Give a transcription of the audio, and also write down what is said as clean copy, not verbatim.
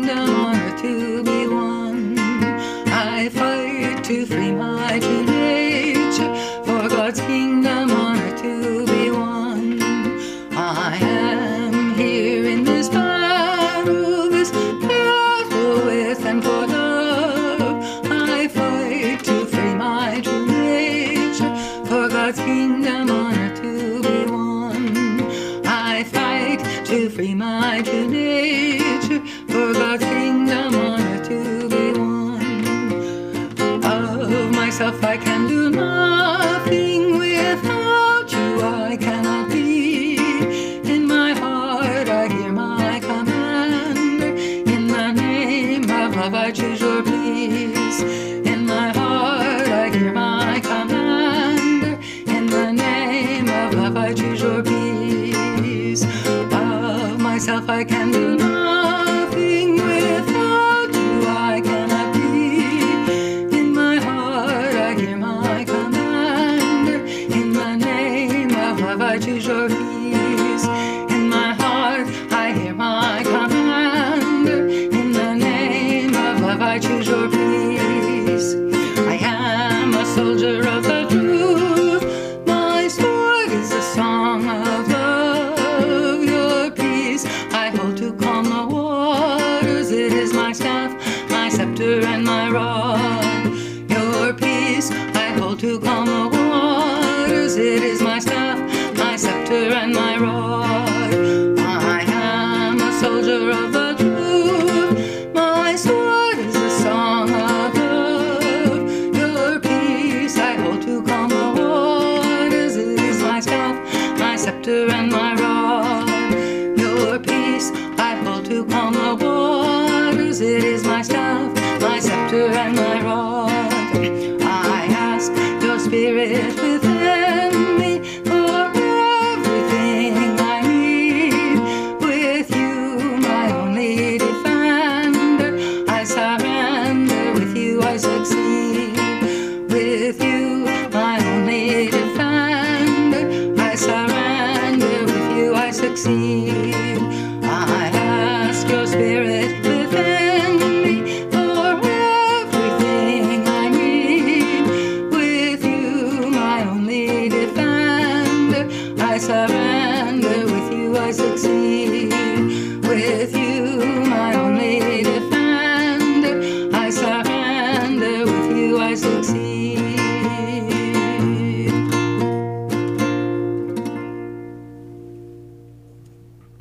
kingdom on earth to be won. I fight to free my true nature, for God's kingdom on earth to be won. I am here in this battle with and for love. I fight to free my true nature, for God's kingdom on earth to be won. I fight to free my true nature, for God's kingdom on earth to be won. Of myself I can do nothing, without you I cannot be. In my heart I hear my commander, in the name of love I choose your peace. In my heart I hear my commander, in the name of love I choose your peace. Of myself I can do nothing, without you I cannot be. In my heart I hear my commander, in the name of love I choose your peace. In my heart I hear my commander, in the name of love I choose your peace. I am a soldier of the truth, my sword is a song of love. Your peace I hold to calm the waters, it is my staff, my scepter and my rod. Your peace I hold to calm the waters, it is my staff, my scepter and my rod. I am a soldier of the truth, my sword is a song of love. Your peace I hold to calm the waters, it is my staff, my scepter and my rod. Your peace I hold to calm the waters, it is my staff, my scepter and my rod. I ask your spirit within me for everything I need. With you, my only defender, I surrender. With you, I succeed. With you, my only defender, I surrender. With you, I succeed. I ask your spirit within me for everything I need. With you, my only defender, I surrender. With you, I succeed. With you, my only defender, I surrender. With you, I succeed.